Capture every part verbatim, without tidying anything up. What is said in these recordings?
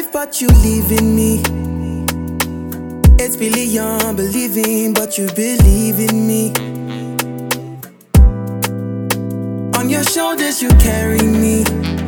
life, but you live in me. It's really unbelieving, but you believe in me. On your shoulders you carry me.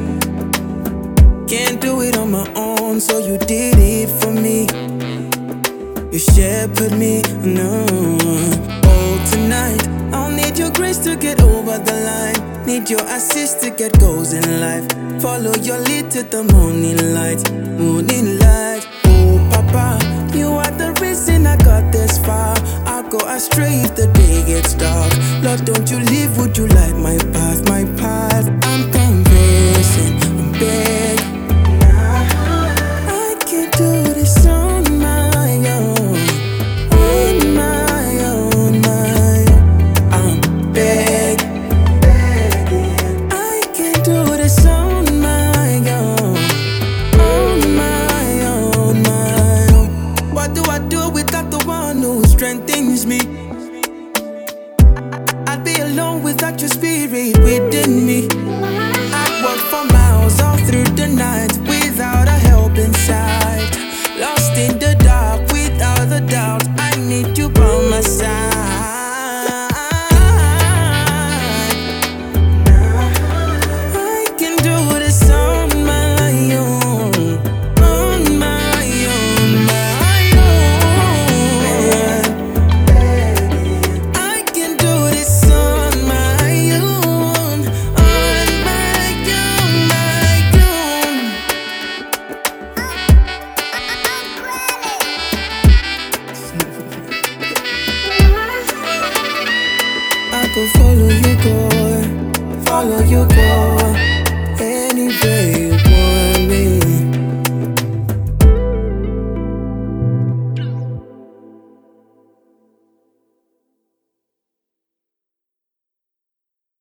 Can't do it on my own, so you did it for me. You shepherd me, no. Oh, tonight I'll need your grace to get over the line. Need your assist to get goals in life. Follow your lead to the morning light, morning light. Oh, Papa, you are the reason I got this far. I'll go astray if the day gets dark. Lord, don't you leave, would you light my path, my path? I'm confessing, I'm begging. I can't do this on my own, on my own, my own. I'm begging. I can't do this on my own, on my own, my own. What do I do without the one who strengthens me? I'd be alone without your spirit within me.